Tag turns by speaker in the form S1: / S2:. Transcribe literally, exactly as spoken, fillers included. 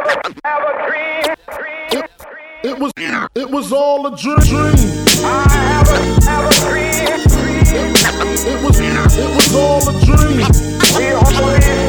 S1: have a dream.
S2: It, it was, it was all a dream.
S1: I have a, have a dream.
S2: It, it was, it was all a dream.
S1: We only